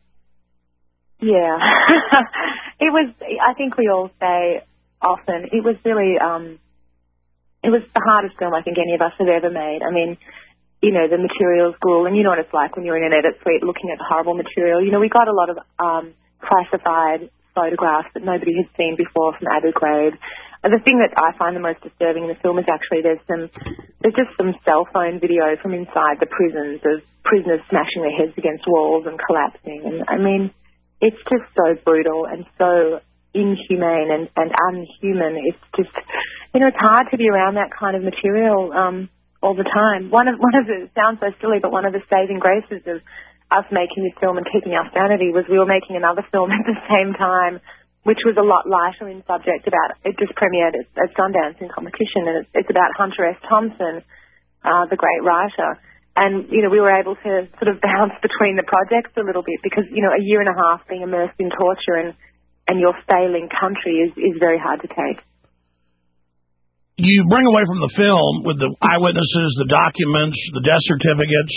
Yeah. It was, I think we all say often, it was really, um, it was the hardest film I think any of us have ever made. I mean, you know, the material's grueling. You know what it's like when you're in an edit suite looking at the horrible material. You know, we got a lot of um, classified photographs that nobody had seen before from Abu Ghraib. And the thing that I find the most disturbing in the film is actually there's some, there's just some cell phone video from inside the prisons of prisoners smashing their heads against walls and collapsing. And I mean, it's just so brutal and so inhumane and, and unhuman. It's just, you know, it's hard to be around that kind of material um, all the time. One of one of the, it sounds so silly, but one of the saving graces of us making this film and keeping our sanity was we were making another film at the same time, which was a lot lighter in subject. About it just premiered at, at Sundance in competition, and it's, it's about Hunter S. Thompson, uh, the great writer. And, you know, we were able to sort of bounce between the projects a little bit because, you know, a year and a half being immersed in torture and, and your failing country is, is very hard to take. You bring away from the film with the eyewitnesses, the documents, the death certificates,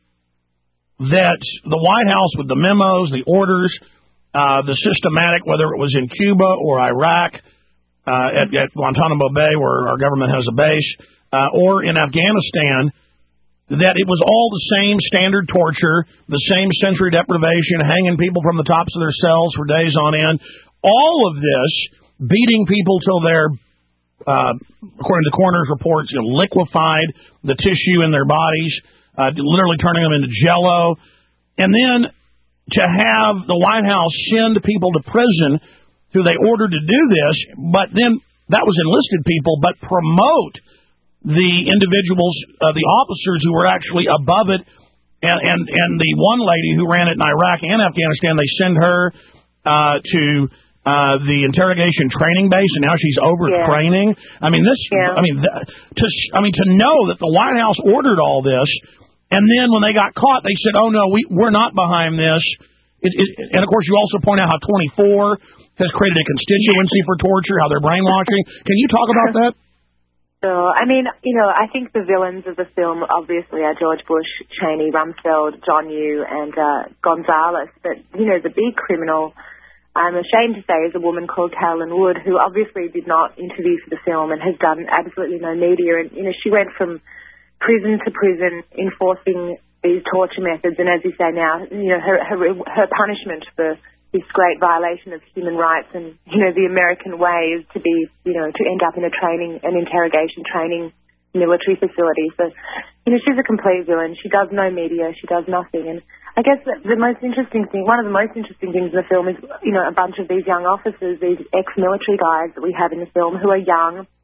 that the White House with the memos, the orders, uh, the systematic, whether it was in Cuba or Iraq, uh, at, at Guantanamo Bay where our government has a base, uh, or in Afghanistan, that it was all the same standard torture, the same sensory deprivation, hanging people from the tops of their cells for days on end. All of this, beating people till they're, uh, according to coroner's reports, you know, liquefied the tissue in their bodies, uh, literally turning them into jello. And then to have the White House send people to prison who they ordered to do this, but then that was enlisted people, but promote the individuals, uh, the officers who were actually above it, and, and, and the one lady who ran it in Iraq and Afghanistan, they send her uh, to uh, the interrogation training base, and now she's over yeah. training. I mean, this. Yeah. I mean, th- to I mean to know that the White House ordered all this, and then when they got caught, they said, "Oh no, we we're not behind this." It, it, and of course, you also point out how twenty-four has created a constituency for torture, how they're brainwashing. Can you talk about that? So, I mean, you know, I think the villains of the film obviously are George Bush, Cheney, Rumsfeld, John Yoo, and uh, Gonzalez. But, you know, the big criminal, I'm ashamed to say, is a woman called Carolyn Wood, who obviously did not interview for the film and has done absolutely no media. And, you know, she went from prison to prison enforcing these torture methods. And as you say now, you know, her, her, her punishment for this great violation of human rights and, you know, the American way is to be, you know, to end up in a training, an interrogation training military facility. So, you know, she's a complete villain. She does no media. She does nothing. And I guess the, the most interesting thing, one of the most interesting things in the film is, you know, a bunch of these young officers, these ex-military guys that we have in the film who are young,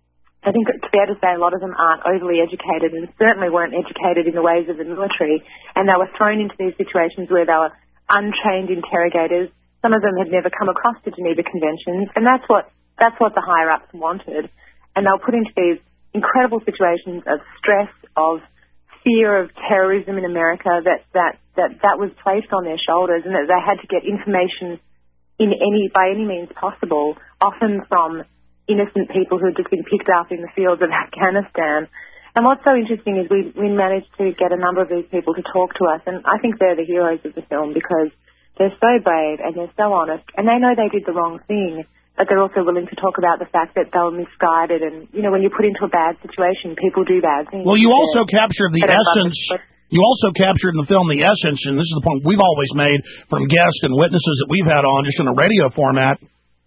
I think it's fair to say a lot of them aren't overly educated and certainly weren't educated in the ways of the military, and they were thrown into these situations where they were untrained interrogators. Some of them had never come across the Geneva Conventions, and that's what that's what the higher-ups wanted. And they were put into these incredible situations of stress, of fear of terrorism in America, that that, that, that was placed on their shoulders, and that they had to get information in any by any means possible, often from innocent people who had just been picked up in the fields of Afghanistan. And what's so interesting is we, we managed to get a number of these people to talk to us, and I think they're the heroes of the film because they're so brave and they're so honest, and they know they did the wrong thing, but they're also willing to talk about the fact that they were misguided. And, you know, when you're put into a bad situation, people do bad things. Well, you also captured the essence... You also captured in the film the essence, and this is the point we've always made from guests and witnesses that we've had on just in a radio format,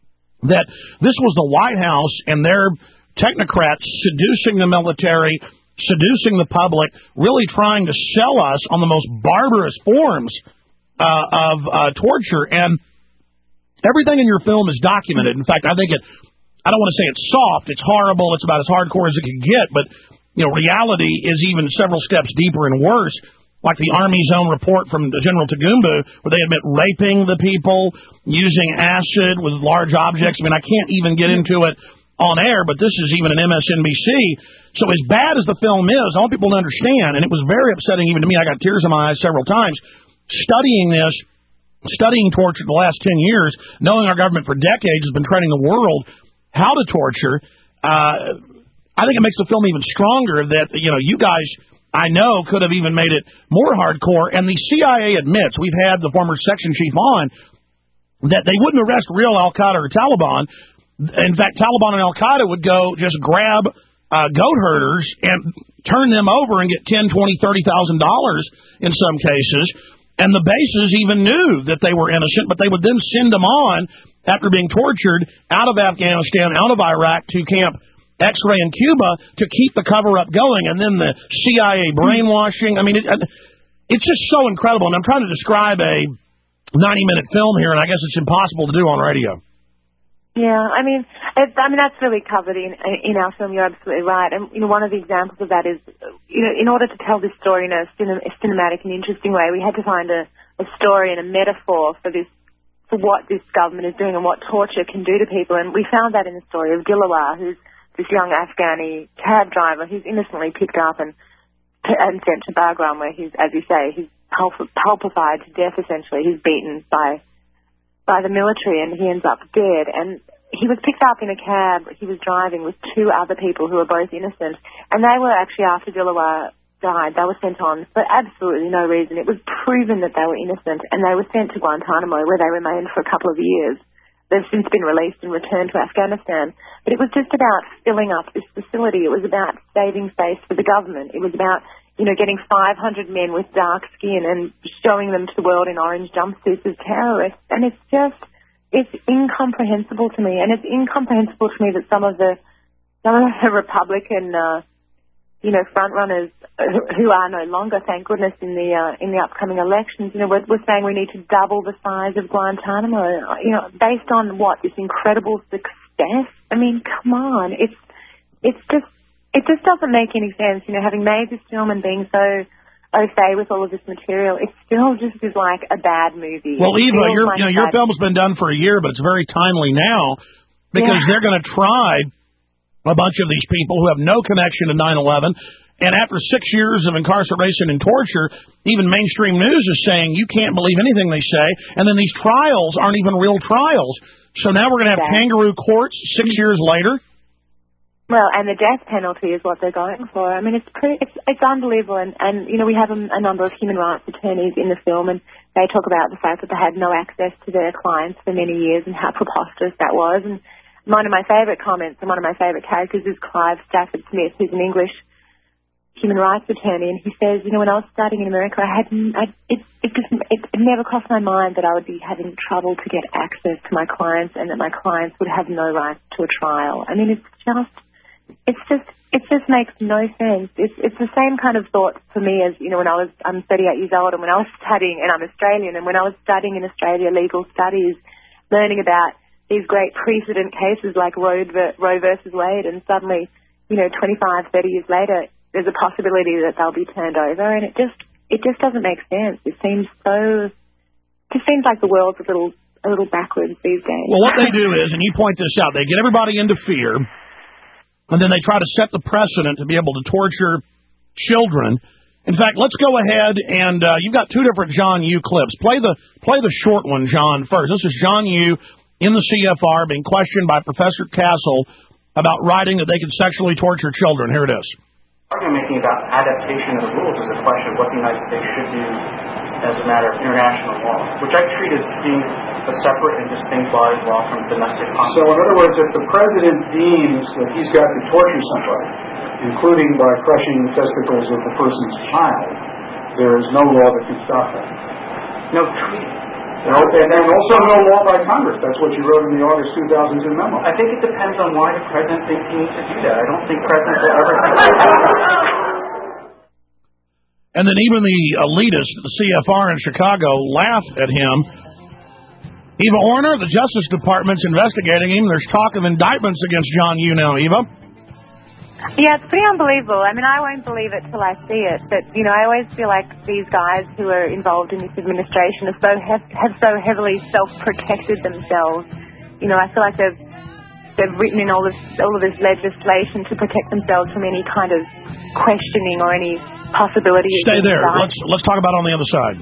that this was the White House and their technocrats seducing the military, seducing the public, really trying to sell us on the most barbarous forms uh, of uh, torture. And everything in your film is documented. In fact, I think it, I don't want to say it's soft, it's horrible, it's about as hardcore as it can get, but, you know, reality is even several steps deeper and worse. Like the Army's own report from General Tagumbu, where they admit raping the people, using acid with large objects. I mean, I can't even get into it on air, but this is even an M S N B C. So as bad as the film is, I want people to understand, and it was very upsetting even to me. I got tears in my eyes several times studying this, studying torture the last ten years, knowing our government for decades has been training the world how to torture. Uh, I think it makes the film even stronger that, you know, you guys... I know could have even made it more hardcore, and the C I A admits, we've had the former section chief on, that they wouldn't arrest real Al-Qaeda or Taliban. In fact, Taliban and Al-Qaeda would go just grab uh, goat herders and turn them over and get ten, twenty, thirty thousand dollars in some cases, and the bases even knew that they were innocent, but they would then send them on after being tortured out of Afghanistan, out of Iraq to Camp X-ray in Cuba to keep the cover-up going, and then the C I A brainwashing. I mean, it, it's just so incredible, and I'm trying to describe a ninety-minute film here, and I guess it's impossible to do on radio. Yeah, I mean, it's, I mean that's really covered in in our film. You're absolutely right, and you know, one of the examples of that is, you know, in order to tell this story in a, cinem- a cinematic and interesting way, we had to find a, a story and a metaphor for this, for what this government is doing and what torture can do to people, and we found that in the story of Dilawar, who's this young Afghani cab driver who's innocently picked up and and sent to Bagram, where he's, as you say, he's pulpified to death, essentially. He's beaten by by the military, and he ends up dead. And he was picked up in a cab he was driving with two other people who were both innocent. And they were actually, after Dilawar died, they were sent on for absolutely no reason. It was proven that they were innocent, and they were sent to Guantanamo, where they remained for a couple of years. They've since been released and returned to Afghanistan. But it was just about filling up this facility. It was about saving face for the government. It was about, you know, getting five hundred men with dark skin and showing them to the world in orange jumpsuits as terrorists. And it's just, it's incomprehensible to me. And it's incomprehensible to me that some of the, some of the Republican, uh, you know, frontrunners who are no longer, thank goodness, in the uh, in the upcoming elections, you know, we're, we're saying we need to double the size of Guantanamo, you know, based on what, this incredible success? I mean, come on, it's it's just it just doesn't make any sense, you know, having made this film and being so au fait with all of this material, it still just is like a bad movie. Well, Eva, your like you know your film's been done for a year, but it's very timely now because yeah. they're going to try a bunch of these people who have no connection to nine eleven, and after six years of incarceration and torture, even mainstream news is saying you can't believe anything they say, and then these trials aren't even real trials. So now we're going to have yeah. kangaroo courts six years later? Well, and the death penalty is what they're going for. I mean, it's pretty, it's, it's unbelievable, and, and, you know, we have a, a number of human rights attorneys in the film, and they talk about the fact that they had no access to their clients for many years and how preposterous that was, and one of my favourite comments and one of my favourite characters is Clive Stafford Smith, who's an English human rights attorney, and he says, you know, when I was studying in America, I had I, it it just it, it never crossed my mind that I would be having trouble to get access to my clients, and that my clients would have no right to a trial. I mean, it's just it's just it just makes no sense. It's it's the same kind of thought for me as, you know, when I was I'm thirty-eight years old, and when I was studying, and I'm Australian, and when I was studying in Australia legal studies, learning about these great precedent cases like Roe, Roe versus Wade, and suddenly, you know, twenty-five, thirty years later, there's a possibility that they'll be turned over, and it just it just doesn't make sense. It seems so, it just seems like the world's a little a little backwards these days. Well, what they do is, and you point this out, they get everybody into fear, and then they try to set the precedent to be able to torture children. In fact, let's go ahead and uh, you've got two different John Yoo clips. Play the play the short one, John, first. This is John Yoo in the C F R being questioned by Professor Castle about writing that they can sexually torture children. Here it is. Argument making about adaptation of the rules is a question of what the United States should do as a matter of international law, which I treat as being a separate and distinct body of law from domestic conflict. So, in other words, if the president deems that he's got to torture somebody, including by crushing the testicles of the person's child, there is no law that can stop that. No treaty. No, and, and also no law by Congress. That's what you wrote in the August two thousand two memo. I think it depends on why the president thinks he needs to do that. I don't think presidents will ever think to do that. And then even the elitists at the C F R in Chicago laugh at him. Eva Orner, the Justice Department's investigating him. There's talk of indictments against John Yoo now, Eva. Yeah, it's pretty unbelievable. I mean, I won't believe it till I see it. But, you know, I always feel like these guys who are involved in this administration are so have, have so heavily self-protected themselves. You know, I feel like they've they've written in all this all of this legislation to protect themselves from any kind of questioning or any possibility. Stay there. Let's let's talk about it on the other side.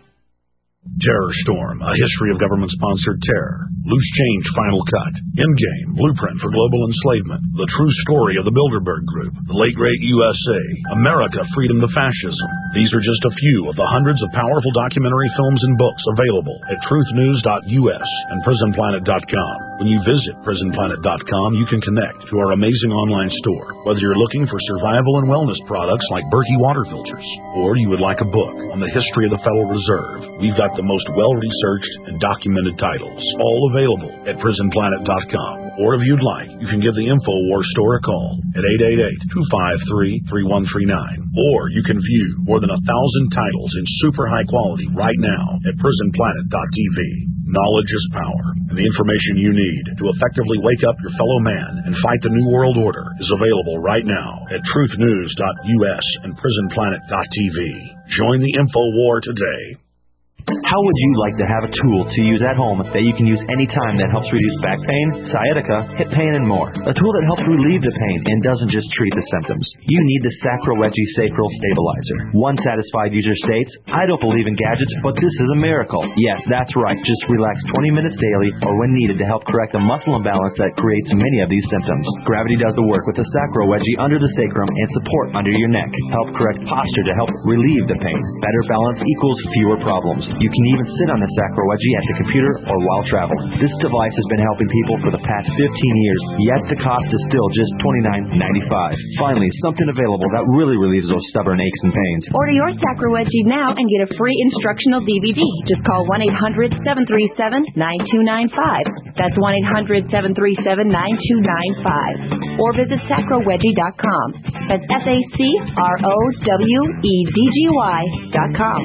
Terror Storm, a history of government-sponsored terror. Loose Change Final Cut. Endgame, Blueprint for Global Enslavement. The True Story of the Bilderberg Group. The Late Great U S A. America, Freedom to Fascism. These are just a few of the hundreds of powerful documentary films and books available at truth news dot U S and prison planet dot com. When you visit prison planet dot com, you can connect to our amazing online store. Whether you're looking for survival and wellness products like Berkey water filters, or you would like a book on the history of the Federal Reserve, we've got the most well-researched and documented titles, all available at prison planet dot com. Or if you'd like, you can give the InfoWars store a call at eight eight eight, two five three, three one three nine. Or you can view more than a thousand titles in super high quality right now at prison planet dot T V. Knowledge is power, and the information you need to effectively wake up your fellow man and fight the New World Order is available right now at truth news dot U S and prison planet dot T V. Join the InfoWar today. How would you like to have a tool to use at home that you can use anytime that helps reduce back pain, sciatica, hip pain, and more? A tool that helps relieve the pain and doesn't just treat the symptoms. You need the Sacrowegie Sacral Stabilizer. One satisfied user states, I don't believe in gadgets, but this is a miracle. Yes, that's right. Just relax twenty minutes daily or when needed to help correct the muscle imbalance that creates many of these symptoms. Gravity does the work with the Sacrowegie under the sacrum and support under your neck. Help correct posture to help relieve the pain. Better balance equals fewer problems. You can even sit on the Sacrowegie at the computer or while traveling. This device has been helping people for the past fifteen years, yet the cost is still just twenty-nine ninety-five. Finally, something available that really relieves those stubborn aches and pains. Order your Sacrowegie now and get a free instructional D V D. Just call one eight hundred, seven three seven, nine two nine five. That's one eight hundred, seven three seven, nine two nine five. Or visit sacrowegie dot com. That's S A C R O W E D G Y dot com.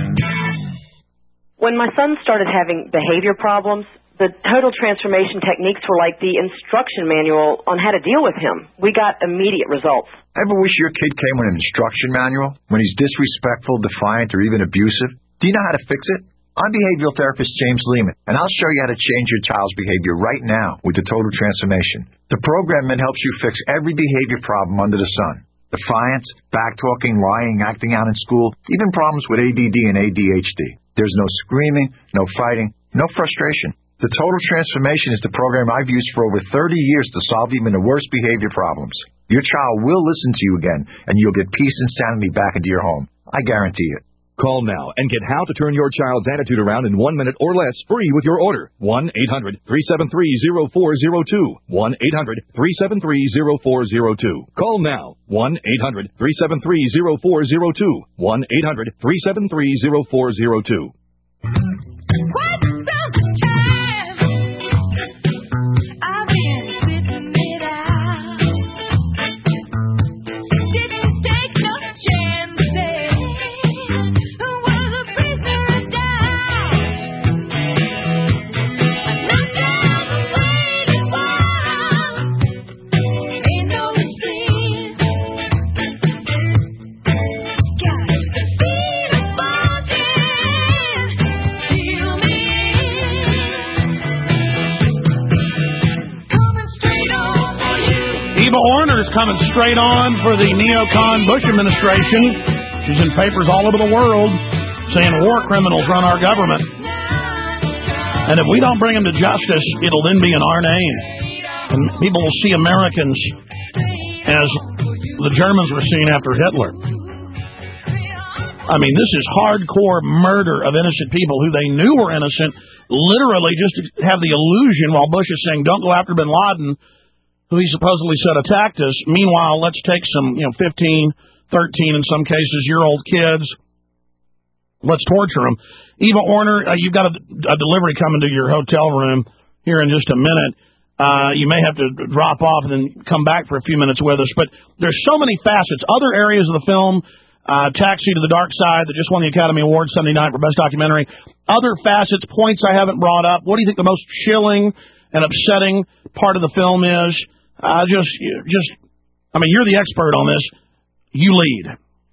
When my son started having behavior problems, the total transformation techniques were like the instruction manual on how to deal with him. We got immediate results. Ever wish your kid came with an instruction manual when he's disrespectful, defiant, or even abusive? Do you know how to fix it? I'm behavioral therapist James Lehman, and I'll show you how to change your child's behavior right now with the Total Transformation. The program that helps you fix every behavior problem under the sun. Defiance, backtalking, lying, acting out in school, even problems with A D D and A D H D. There's no screaming, no fighting, no frustration. The Total Transformation is the program I've used for over thirty years to solve even the worst behavior problems. Your child will listen to you again, and you'll get peace and sanity back into your home. I guarantee it. Call now and get how to turn your child's attitude around in one minute or less free with your order. one eight hundred, three seven three, zero four zero two. one eight hundred, three seven three, zero four zero two. Call now. one eight hundred, three seven three, zero four zero two. one eight hundred, three seven three, zero four zero two. Ain't no mistake. coming straight on for the neocon Bush administration. She's in papers all over the world saying war criminals run our government. And if we don't bring them to justice, it'll then be in our name. And people will see Americans as the Germans were seen after Hitler. I mean, this is hardcore murder of innocent people who they knew were innocent, literally just to have the illusion while Bush is saying, don't go after bin Laden, who he supposedly said attacked us. Meanwhile, let's take some, you know, fifteen, thirteen, in some cases, year-old kids. Let's torture them. Eva Orner, uh, you've got a, a delivery coming to your hotel room here in just a minute. Uh, you may have to drop off and then come back for a few minutes with us. But there's so many facets. Other areas of the film, uh, Taxi to the Dark Side, that just won the Academy Award Sunday night for Best Documentary. Other facets, points I haven't brought up. What do you think the most chilling and upsetting part of the film is? Uh, just, just, I mean, you're the expert on this. You lead.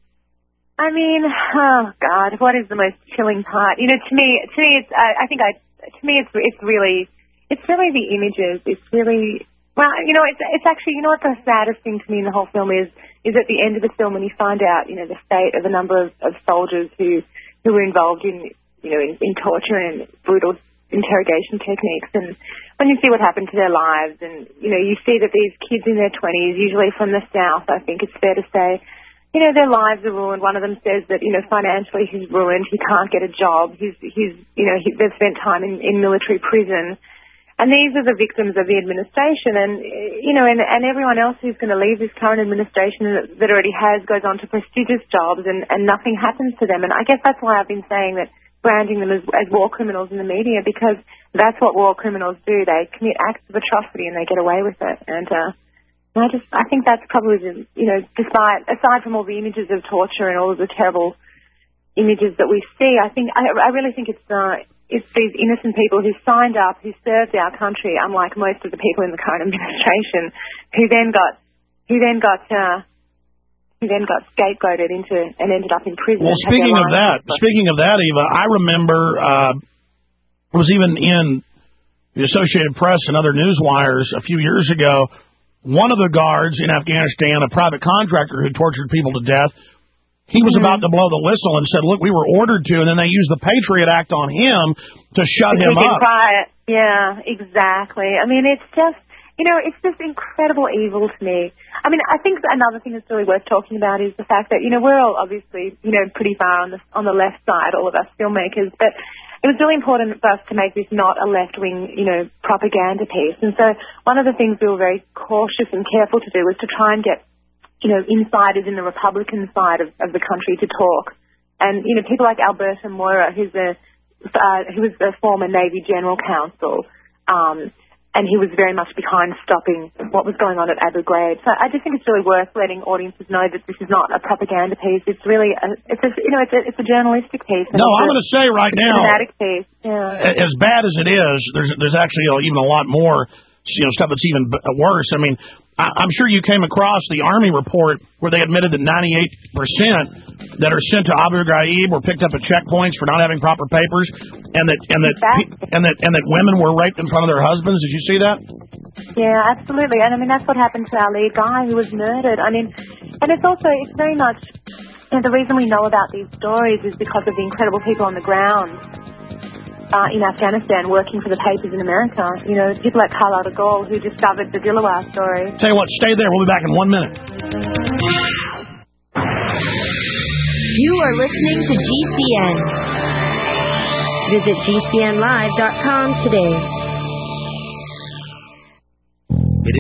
I mean, oh God, what is the most chilling part? You know, to me, to me, it's. I, I think I. To me, it's. It's really. It's really the images. It's really. Well, you know, it's. It's actually. You know what the saddest thing to me in the whole film is? Is at the end of the film when you find out, you know, the fate of a number of, of soldiers who who were involved in, you know, in, in torture and brutal interrogation techniques, and when you see what happened to their lives, and, you know, you see that these kids in their twenties, usually from the South, I think it's fair to say, you know, their lives are ruined. One of them says that, you know, financially he's ruined, he can't get a job, he's, he's you know, he, they've spent time in, in military prison, and these are the victims of the administration, and, you know, and, and everyone else who's going to leave this current administration that, that already has goes on to prestigious jobs, and, and nothing happens to them, and I guess that's why I've been saying that branding them as, as war criminals in the media, because that's what war criminals do. They commit acts of atrocity and they get away with it. And uh, I just, I think that's probably, the, you know, despite, aside from all the images of torture and all of the terrible images that we see, I think, I, I really think it's, uh, it's these innocent people who signed up, who served our country, unlike most of the people in the current administration, who then got, who then got, uh, He then got scapegoated into and ended up in prison. Well, speaking of that, speaking of that, Eva, I remember uh, it was even in the Associated Press and other news wires a few years ago. One of the guards in Afghanistan, a private contractor who tortured people to death, he was mm-hmm. about to blow the whistle and said, "Look, we were ordered to," and then they used the Patriot Act on him to shut to him up. Quiet. Yeah, exactly. I mean, it's just. You know, it's just incredible evil to me. I mean, I think another thing that's really worth talking about is the fact that, you know, we're all obviously, you know, pretty far on the, on the left side, all of us filmmakers, but it was really important for us to make this not a left-wing, you know, propaganda piece. And so one of the things we were very cautious and careful to do was to try and get, you know, insiders in the Republican side of, of the country to talk. And, you know, people like Alberto Moura, who's a, uh, who was the former Navy General Counsel, um, and he was very much behind stopping what was going on at Abu Ghraib. So I just think it's really worth letting audiences know that this is not a propaganda piece. It's really, a, it's a, you know, it's a, it's a journalistic piece. No, I'm going to say right now, dramatic piece. Yeah. As bad as it is, there's there's actually you know, even a lot more, you know, stuff that's even worse. I mean, I, I'm sure you came across the Army report where they admitted that ninety-eight percent that are sent to Abu Ghraib were picked up at checkpoints for not having proper papers, and that and that and that and that women were raped in front of their husbands. Did you see that? Yeah, absolutely. And I mean, that's what happened to our lead guy who was murdered. I mean, and it's also it's very much you know, the reason we know about these stories is because of the incredible people on the ground. Uh, in Afghanistan, working for the papers in America. You know, people like Carla de Gaulle who discovered the Dilawar story. Tell you what, stay there. We'll be back in one minute. You are listening to G C N. Visit G C N live dot com today.